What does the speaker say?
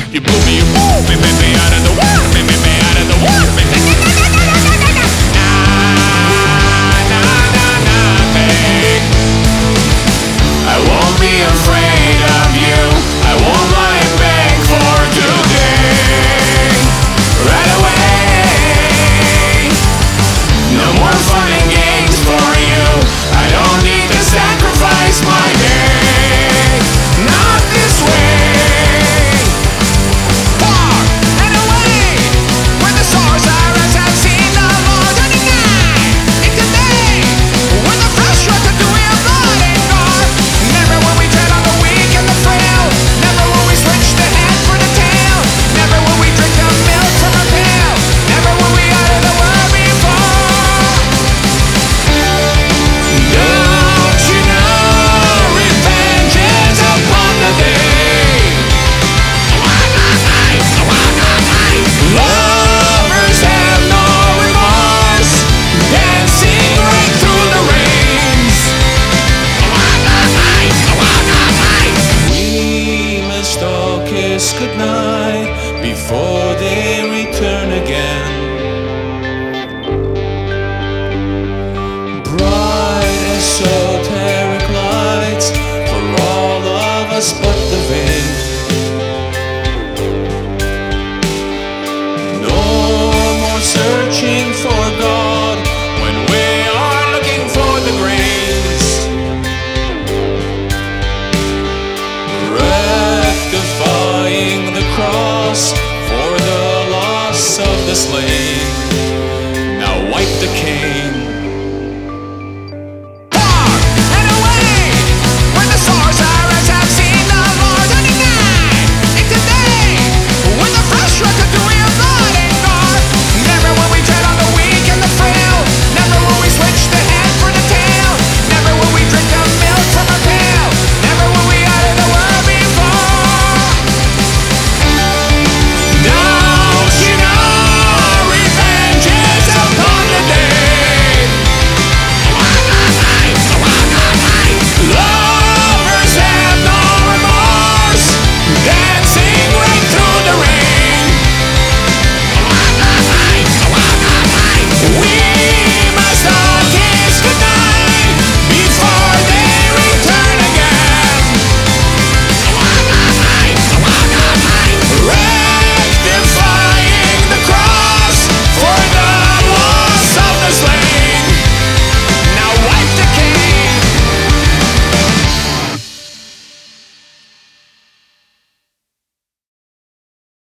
You blew me, you moved me, made me out of the water, made me out of the water, made me. Nah, nah, nah, nah, babe. I won't be afraid of you. I won't lie and beg for today. Right away. No more fun and games for you. I don't need to sacrifice my day. Not this way. Far and away, where the stars are as I've seen the Lord on the night. In today, when the flesh runs into your blood and gore. Never will we tread on the weak and the frail. Never will we switch the head for the tail. Never will we drink the milk from a pail. Never will we utter the word before. Don't you know revenge is upon the day. Lovers have no remorse, dancing right through the rains. We must all kiss goodnight before they return again.